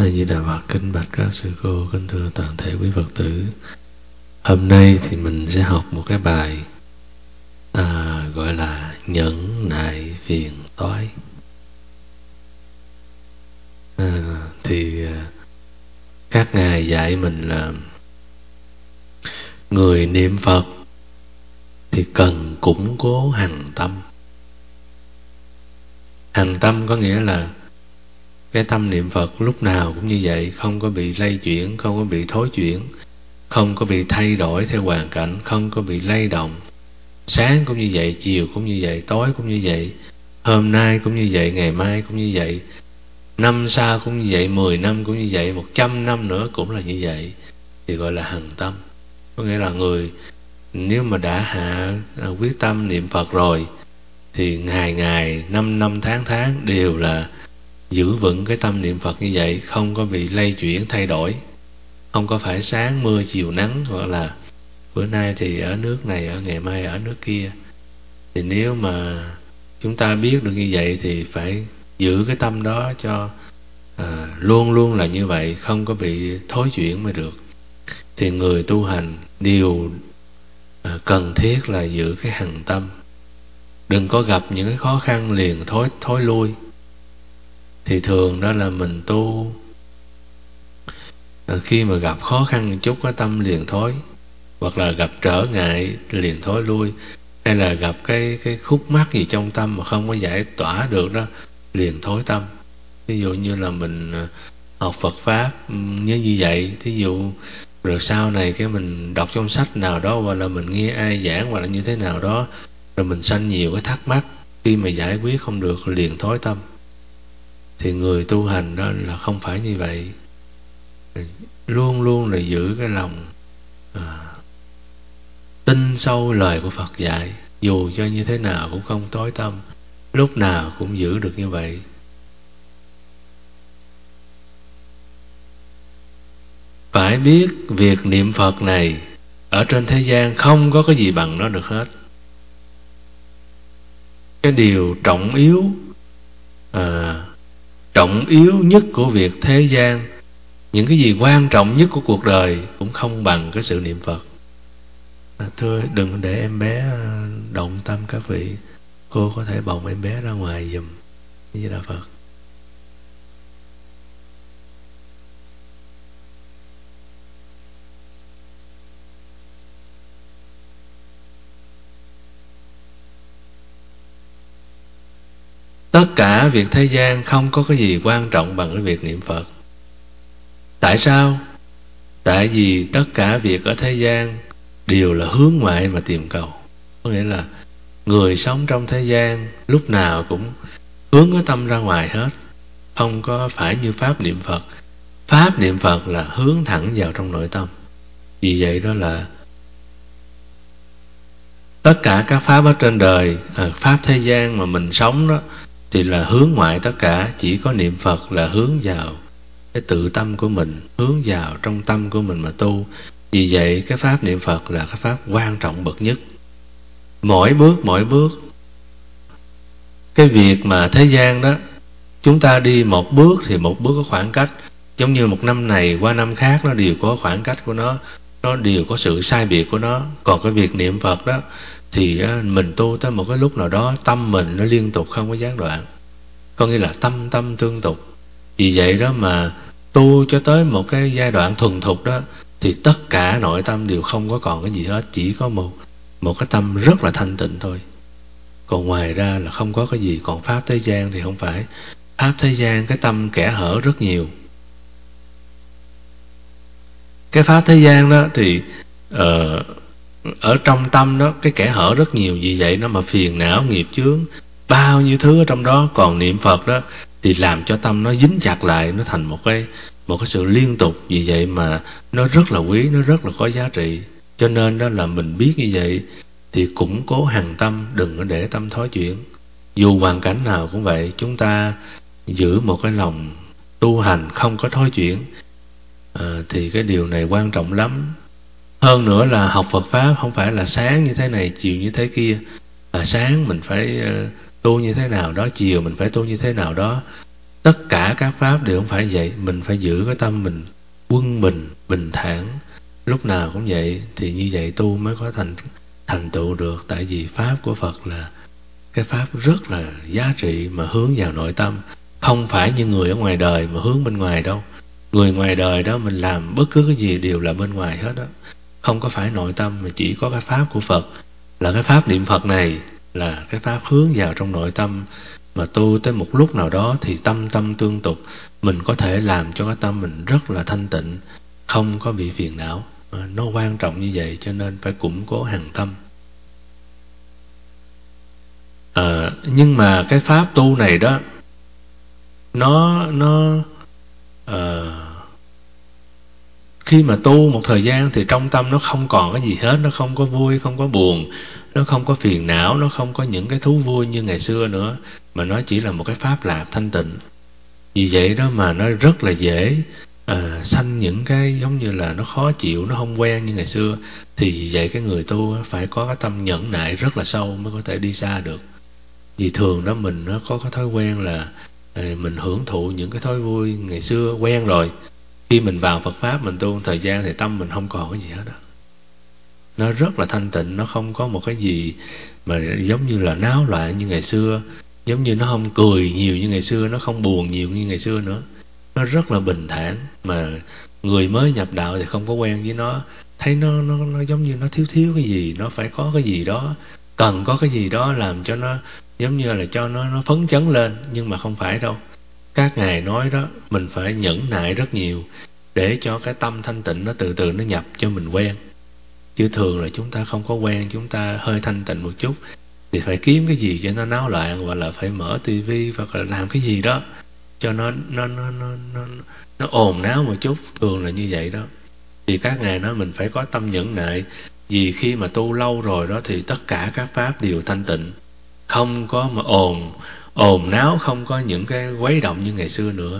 A Di Đà Phật. Kính bạch các sư cô, kính thưa toàn thể quý Phật tử. Hôm nay thì mình sẽ học một cái bài gọi là nhẫn nại phiền toái. Các ngài dạy mình là người niệm Phật thì cần củng cố hằng tâm. Hằng tâm có nghĩa là cái tâm niệm Phật lúc nào cũng như vậy, không có bị lay chuyển, không có bị thối chuyển, không có bị thay đổi theo hoàn cảnh, không có bị lay động. Sáng cũng như vậy, chiều cũng như vậy, tối cũng như vậy, hôm nay cũng như vậy, ngày mai cũng như vậy, năm sau cũng như vậy, 10 năm cũng như vậy, 100 năm nữa cũng là như vậy, thì gọi là hằng tâm. Có nghĩa là người nếu mà đã hạ quyết tâm niệm Phật rồi thì ngày ngày, năm năm, tháng tháng đều là giữ vững cái tâm niệm Phật như vậy, không có bị lay chuyển thay đổi, không có phải sáng mưa chiều nắng, hoặc là bữa nay thì ở nước này, ở ngày mai ở nước kia. Thì nếu mà chúng ta biết được như vậy thì phải giữ cái tâm đó cho luôn luôn là như vậy, không có bị thối chuyển mới được. Thì người tu hành điều cần thiết là giữ cái hằng tâm, đừng có gặp những cái khó khăn liền thối lui. Thì thường đó là mình tu khi mà gặp khó khăn một chút, cái tâm liền thối, hoặc là gặp trở ngại liền thối lui, hay là gặp cái khúc mắc gì trong tâm mà không có giải tỏa được đó, liền thối tâm. Ví dụ như là mình học Phật Pháp như vậy, thí dụ rồi sau này cái mình đọc trong sách nào đó, hoặc là mình nghe ai giảng, hoặc là như thế nào đó, rồi mình sanh nhiều cái thắc mắc, khi mà giải quyết không được liền thối tâm. Thì người tu hành đó là không phải như vậy, luôn luôn là giữ cái lòng tin sâu lời của Phật dạy, dù cho như thế nào cũng không tối tâm, lúc nào cũng giữ được như vậy. Phải biết việc niệm Phật này ở trên thế gian không có cái gì bằng nó được hết. Cái điều trọng yếu nhất của việc thế gian, những cái gì quan trọng nhất của cuộc đời cũng không bằng cái sự niệm Phật. Thưa, đừng để em bé động tâm các vị. Cô có thể bồng em bé ra ngoài giùm. Như là Phật. Tất cả việc thế gian không có cái gì quan trọng bằng cái việc niệm Phật. Tại sao? Tại vì tất cả việc ở thế gian đều là hướng ngoại mà tìm cầu. Có nghĩa là người sống trong thế gian lúc nào cũng hướng cái tâm ra ngoài hết, không có phải như Pháp niệm Phật. Pháp niệm Phật là hướng thẳng vào trong nội tâm. Vì vậy đó là tất cả các Pháp ở trên đời, Pháp thế gian mà mình sống đó, thì là hướng ngoại tất cả. Chỉ có niệm Phật là hướng vào cái tự tâm của mình, hướng vào trong tâm của mình mà tu. Vì vậy cái Pháp niệm Phật là cái Pháp quan trọng bậc nhất. Mỗi bước cái việc mà thế gian đó, chúng ta đi một bước thì một bước có khoảng cách. Giống như một năm này qua năm khác, nó đều có khoảng cách của nó đều có sự sai biệt của nó. Còn cái việc niệm Phật đó thì mình tu tới một cái lúc nào đó, tâm mình nó liên tục không có gián đoạn, có nghĩa là tâm tương tục. Vì vậy đó mà tu cho tới một cái giai đoạn thuần thục đó, thì tất cả nội tâm đều không có còn cái gì hết, chỉ có một cái tâm rất là thanh tịnh thôi. Còn ngoài ra là không có cái gì. Còn Pháp thế gian thì không phải. Pháp thế gian cái tâm kẽ hở rất nhiều. Cái Pháp thế gian đó thì ở trong tâm đó cái kẽ hở rất nhiều. Vì vậy nó mà phiền não, nghiệp chướng, bao nhiêu thứ ở trong đó. Còn niệm Phật đó thì làm cho tâm nó dính chặt lại, nó thành một cái sự liên tục. Vì vậy mà nó rất là quý, nó rất là có giá trị. Cho nên đó là mình biết như vậy thì củng cố hằng tâm, đừng có để tâm thối chuyển. Dù hoàn cảnh nào cũng vậy, chúng ta giữ một cái lòng tu hành không có thối chuyển, thì cái điều này quan trọng lắm. Hơn nữa là học Phật Pháp không phải là sáng như thế này, chiều như thế kia. Sáng mình phải tu như thế nào đó, chiều mình phải tu như thế nào đó. Tất cả các pháp đều không phải vậy. Mình phải giữ cái tâm mình quân bình, bình thản, lúc nào cũng vậy. Thì như vậy tu mới có thành tựu được. Tại vì pháp của Phật là cái pháp rất là giá trị, mà hướng vào nội tâm. Không phải như người ở ngoài đời mà hướng bên ngoài đâu. Người ngoài đời đó mình làm bất cứ cái gì đều là bên ngoài hết đó, không có phải nội tâm. Mà chỉ có cái pháp của Phật là cái pháp niệm Phật này, là cái pháp hướng vào trong nội tâm. Mà tu tới một lúc nào đó thì tâm tâm tương tục, mình có thể làm cho cái tâm mình rất là thanh tịnh, không có bị phiền não. Nó quan trọng như vậy, cho nên phải củng cố hằng tâm. Nhưng mà cái pháp tu này đó, khi mà tu một thời gian thì trong tâm nó không còn cái gì hết. Nó không có vui, không có buồn, nó không có phiền não, nó không có những cái thú vui như ngày xưa nữa, mà nó chỉ là một cái pháp lạc thanh tịnh. Vì vậy đó mà nó rất là dễ sanh những cái giống như là nó khó chịu, nó không quen như ngày xưa. Thì vì vậy cái người tu phải có cái tâm nhẫn nại rất là sâu mới có thể đi xa được. Vì thường đó mình nó có cái thói quen là mình hưởng thụ những cái thói vui ngày xưa quen rồi. Khi mình vào Phật Pháp mình tu một thời gian thì tâm mình không còn cái gì hết đó. Nó rất là thanh tịnh, nó không có một cái gì mà giống như là náo loạn như ngày xưa. Giống như nó không cười nhiều như ngày xưa, nó không buồn nhiều như ngày xưa nữa. Nó rất là bình thản. Mà người mới nhập đạo thì không có quen với nó, thấy nó giống như nó thiếu cái gì, nó phải có cái gì đó, cần có cái gì đó làm cho nó giống như là cho nó phấn chấn lên. Nhưng mà không phải đâu. Các ngài nói đó, mình phải nhẫn nại rất nhiều để cho cái tâm thanh tịnh nó từ từ nó nhập cho mình quen. Chứ thường là chúng ta không có quen, chúng ta hơi thanh tịnh một chút thì phải kiếm cái gì cho nó náo loạn, hoặc là phải mở tivi, hoặc là làm cái gì đó cho nó ồn náo một chút. Thường là như vậy đó. Thì các ngài nói mình phải có tâm nhẫn nại. Vì khi mà tu lâu rồi đó thì tất cả các pháp đều thanh tịnh, không có mà ồn náo, không có những cái quấy động như ngày xưa nữa.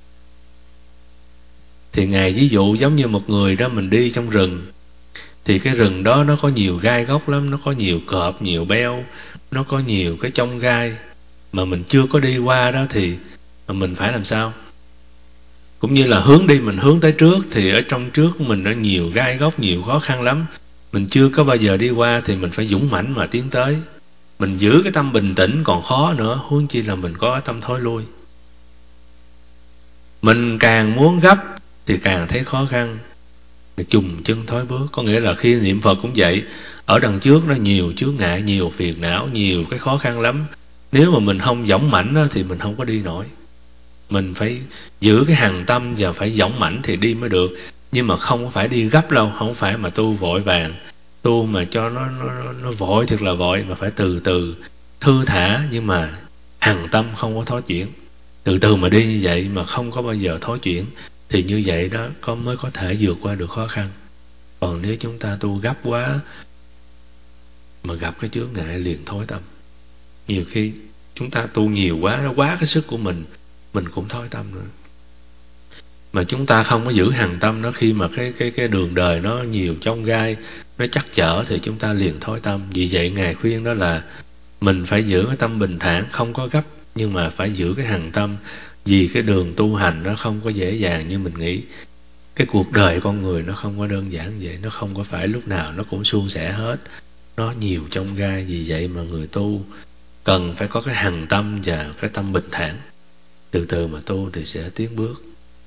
Thì ngài ví dụ giống như một người đó, mình đi trong rừng thì cái rừng đó nó có nhiều gai góc lắm, nó có nhiều cọp, nhiều beo, nó có nhiều cái chông gai mà mình chưa có đi qua đó thì mình phải làm sao? Cũng như là hướng đi, mình hướng tới trước thì ở trong trước của mình nó nhiều gai góc, nhiều khó khăn lắm. Mình chưa có bao giờ đi qua thì mình phải dũng mãnh mà tiến tới. Mình giữ cái tâm bình tĩnh còn khó nữa, huống chi là mình có cái tâm thối lui. Mình càng muốn gấp thì càng thấy khó khăn, chùng chân thối bước. Có nghĩa là khi niệm Phật cũng vậy, ở đằng trước nó nhiều chướng ngại, nhiều phiền não, nhiều cái khó khăn lắm. Nếu mà mình không dũng mãnh đó, thì mình không có đi nổi. Mình phải giữ cái hằng tâm và phải dũng mãnh thì đi mới được. Nhưng mà không phải đi gấp đâu, không phải mà tu vội vàng, tu mà cho nó vội thiệt là vội, mà phải từ từ thư thả, nhưng mà hằng tâm không có thối chuyển. Từ từ mà đi như vậy mà không có bao giờ thối chuyển, thì như vậy đó mới có thể vượt qua được khó khăn. Còn nếu chúng ta tu gấp quá mà gặp cái chướng ngại liền thối tâm. Nhiều khi chúng ta tu nhiều quá, nó quá cái sức của mình cũng thối tâm nữa. Mà chúng ta không có giữ hằng tâm đó, khi mà cái đường đời nó nhiều chông gai, nó chắc chở thì chúng ta liền thối tâm. Vì vậy ngài khuyên đó là mình phải giữ cái tâm bình thản, không có gấp, nhưng mà phải giữ cái hằng tâm. Vì cái đường tu hành nó không có dễ dàng như mình nghĩ. Cái cuộc đời con người nó không có đơn giản vậy, nó không có phải lúc nào nó cũng suôn sẻ hết, nó nhiều chông gai. Vì vậy mà người tu cần phải có cái hằng tâm và cái tâm bình thản. Từ từ mà tu thì sẽ tiến bước.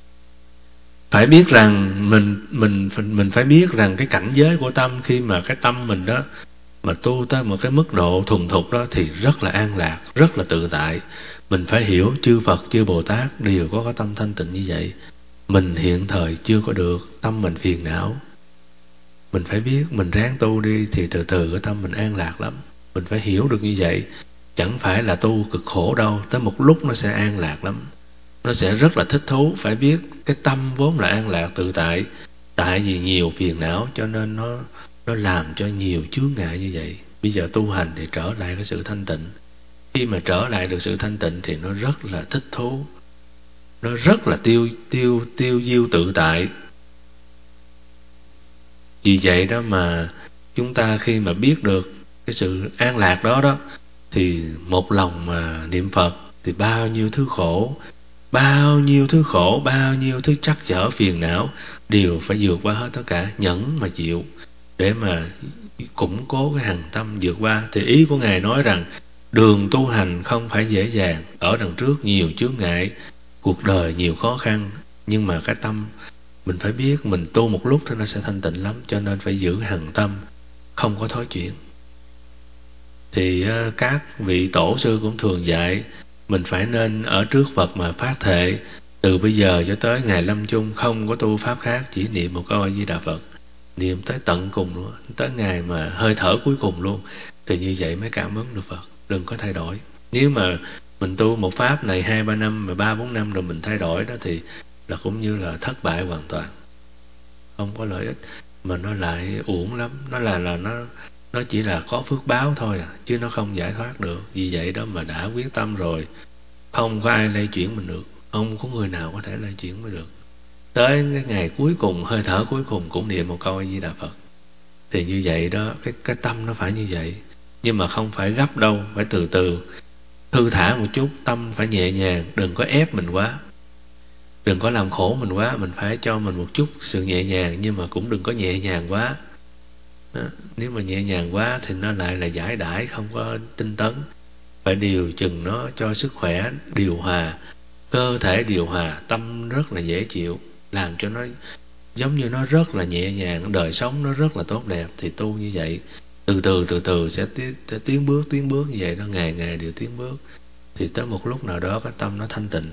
Phải biết rằng mình phải biết rằng cái cảnh giới của tâm, khi mà cái tâm mình đó mà tu tới một cái mức độ thuần thục đó thì rất là an lạc, rất là tự tại. Mình phải hiểu chư Phật, chư Bồ Tát đều có cái tâm thanh tịnh như vậy. Mình hiện thời chưa có được, tâm mình phiền não. Mình phải biết, mình ráng tu đi thì từ từ cái tâm mình an lạc lắm. Mình phải hiểu được như vậy. Chẳng phải là tu cực khổ đâu, tới một lúc nó sẽ an lạc lắm, nó sẽ rất là thích thú. Phải biết cái tâm vốn là an lạc tự tại, tại vì nhiều phiền não cho nên nó làm cho nhiều chướng ngại như vậy. Bây giờ tu hành thì trở lại cái sự thanh tịnh. Khi mà trở lại được sự thanh tịnh thì nó rất là thích thú, nó rất là tiêu diêu tự tại. Vì vậy đó mà chúng ta khi mà biết được cái sự an lạc đó đó, thì một lòng mà niệm Phật thì bao nhiêu thứ khổ bao nhiêu thứ khổ, bao nhiêu thứ trắc trở phiền não đều phải vượt qua hết tất cả, nhẫn mà chịu để mà củng cố cái hằng tâm vượt qua. Thì ý của Ngài nói rằng đường tu hành không phải dễ dàng, ở đằng trước nhiều chướng ngại, cuộc đời nhiều khó khăn, nhưng mà cái tâm mình phải biết mình tu một lúc thì nó sẽ thanh tịnh lắm, cho nên phải giữ hằng tâm, không có thói chuyển. Thì các vị tổ sư cũng thường dạy mình phải nên ở trước Phật mà phát thệ từ bây giờ cho tới ngày lâm chung không có tu pháp khác, chỉ niệm một câu A Di Đà Phật, niệm tới tận cùng luôn, tới ngày mà hơi thở cuối cùng luôn, thì như vậy mới cảm ứng được Phật. Đừng có thay đổi. Nếu mà mình tu một pháp này 2-3 năm mà 3-4 năm rồi mình thay đổi đó thì là cũng như là thất bại hoàn toàn, không có lợi ích, mà nó lại uổng lắm. Nó là nó chỉ là có phước báo thôi à, chứ nó không giải thoát được. Vì vậy đó mà đã quyết tâm rồi, không có ai lay chuyển mình được, không có người nào có thể lay chuyển mình được. Tới cái ngày cuối cùng, hơi thở cuối cùng cũng niệm một câu A Di Đà Phật. Thì như vậy đó, cái tâm nó phải như vậy. Nhưng mà không phải gấp đâu, phải từ từ, thư thả một chút, tâm phải nhẹ nhàng, đừng có ép mình quá, đừng có làm khổ mình quá. Mình phải cho mình một chút sự nhẹ nhàng, nhưng mà cũng đừng có nhẹ nhàng quá đó. Nếu mà nhẹ nhàng quá thì nó lại là giải đãi, không có tinh tấn. Phải điều chừng nó cho sức khỏe điều hòa, cơ thể điều hòa, tâm rất là dễ chịu, làm cho nó giống như nó rất là nhẹ nhàng, đời sống nó rất là tốt đẹp. Thì tu như vậy từ từ sẽ tiến bước như vậy đó, ngày ngày đều tiến bước, thì tới một lúc nào đó cái tâm nó thanh tịnh.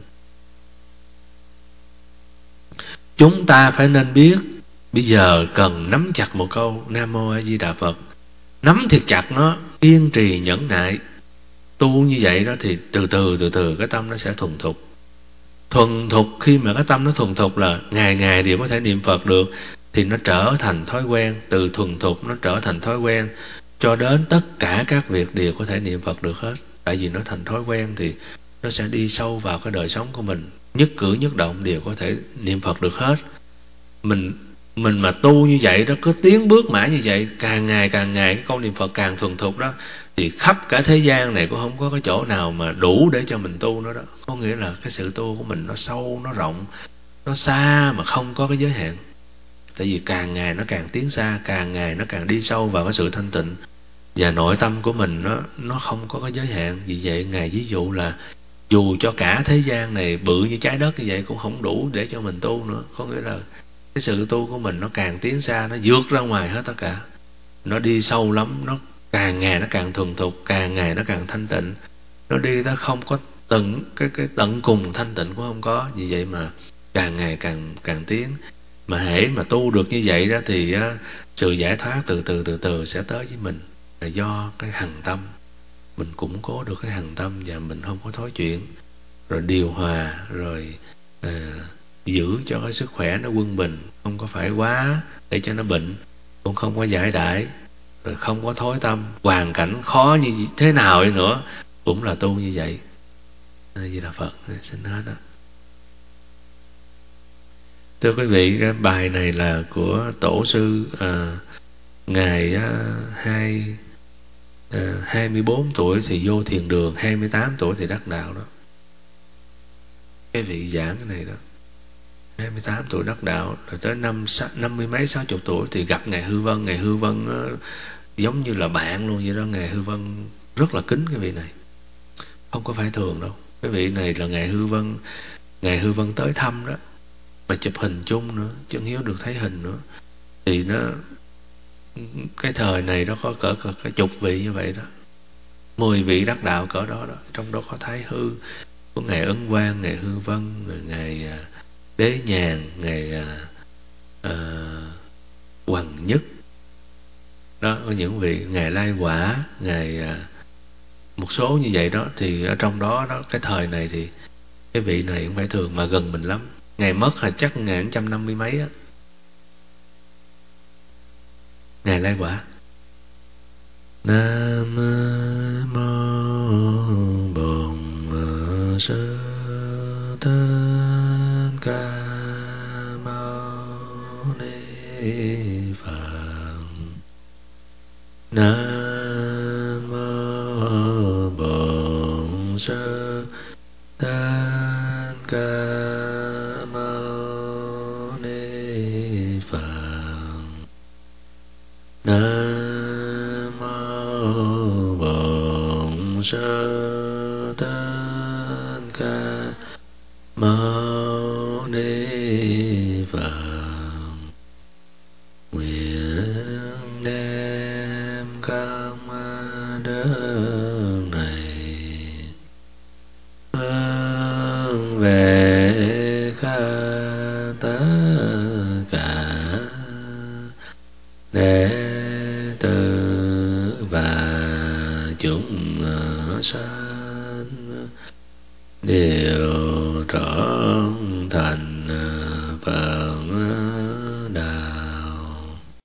Chúng ta phải nên biết bây giờ cần nắm chặt một câu Nam Mô A Di Đà Phật, nắm thiệt chặt nó, kiên trì nhẫn nại. Tu như vậy đó thì từ từ cái tâm nó sẽ thuần thục. Khi mà cái tâm nó thuần thục là ngày ngày đều có thể niệm Phật được, thì nó trở thành thói quen. Từ thuần thục nó trở thành thói quen, cho đến tất cả các việc đều có thể niệm Phật được hết. Tại vì nó thành thói quen thì nó sẽ đi sâu vào cái đời sống của mình, nhất cử nhất động đều có thể niệm Phật được hết. Mình mà tu như vậy đó, cứ tiến bước mãi như vậy, càng ngày cái câu niệm Phật càng thuần thục đó, thì khắp cả thế gian này cũng không có cái chỗ nào mà đủ để cho mình tu nữa đó. Có nghĩa là cái sự tu của mình nó sâu, nó rộng, nó xa mà không có cái giới hạn. Tại vì càng ngày nó càng tiến xa, càng ngày nó càng đi sâu vào cái sự thanh tịnh, và nội tâm của mình nó không có cái giới hạn. Vì vậy Ngài ví dụ là dù cho cả thế gian này bự như trái đất như vậy cũng không đủ để cho mình tu nữa. Có nghĩa là cái sự tu của mình nó càng tiến xa, nó vượt ra ngoài hết tất cả, nó đi sâu lắm, nó càng ngày nó càng thuần thục, càng ngày nó càng thanh tịnh, nó đi nó không có cái tận cùng thanh tịnh cũng không có. Vì vậy mà càng ngày càng tiến. Mà hễ mà tu được như vậy đó thì sự giải thoát từ từ sẽ tới với mình, là do cái hằng tâm mình củng cố được, cái hằng tâm, và mình không có thói chuyện, rồi điều hòa, rồi giữ cho cái sức khỏe nó quân bình, không có phải quá để cho nó bệnh, cũng không có giải đãi, rồi không có thối tâm. Hoàn cảnh khó như thế nào đi nữa cũng là tu như vậy. A Di Đà Phật. Xin hết đó. Thưa quý vị, cái bài này là của tổ sư Ngài 24 tuổi thì vô thiền đường, 28 tuổi thì đắc đạo đó. Cái vị giảng cái này đó, 28 tuổi đắc đạo, rồi tới 50 mấy 60 tuổi thì gặp Ngài Hư Vân. Ngài Hư Vân giống như là bạn luôn vậy đó. Ngài Hư Vân rất là kính cái vị này, không có phải thường đâu. Cái vị này là Ngài Hư Vân tới thăm đó, mà chụp hình chung nữa, chứ không hiếu được thấy hình nữa. Thì nó cái thời này nó có cỡ cả chục vị như vậy đó, 10 vị đắc đạo cỡ đó đó. Trong đó có Thái Hư, có Ngài Ấn Quang, Ngài Hư Vân, Ngài Đế Nhàn, Ngài Hoàng Nhất đó, có những vị, Ngài Lai Quả, Ngài một số như vậy đó. Thì ở trong đó cái thời này thì cái vị này không phải thường, mà gần mình lắm. Ngài mất là chắc 150 mấy á, Ngài Lai Quả. Nam mô Bổn Sư Thích Ca Mâu Ni Phật. Nam mô Bổn Sư Thích Ca Ca Mâu Ni Phật. Nguyện đem công đức này hướng về khắp tất cả đệ tử và chúng sanh đều